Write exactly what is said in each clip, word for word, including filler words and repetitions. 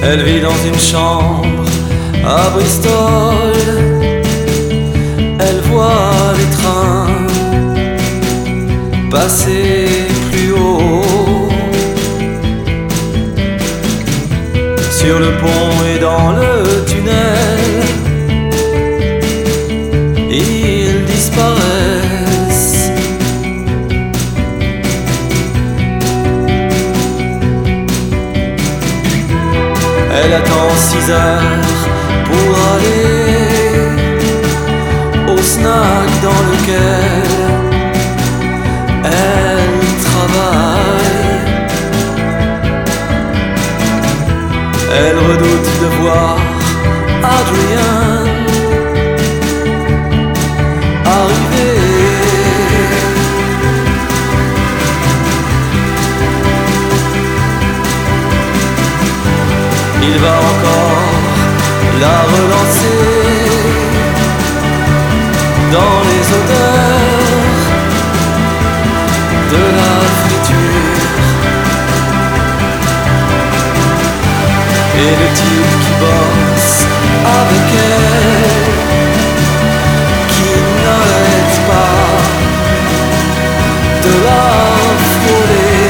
Elle vit dans une chambre à Bristol. Elle voit les trains passer plus haut. Sur le pont et dans le tunnel, ils disparaissent. Elle attend six heures pour aller au snack dans lequel elle travaille. Elle redoute de voir Adrian arriver. Il va encore la relancer dans les odeurs de la friture. Et le type qui bosse avec elle, qui n'arrête pas de la frôler.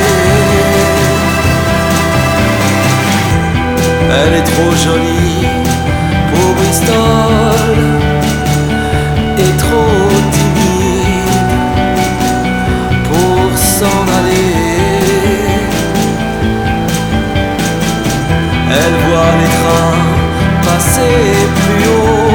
Elle est trop jolie pour Bristol et trop timide pour s'en aller. Elle voit les trains passer plus haut.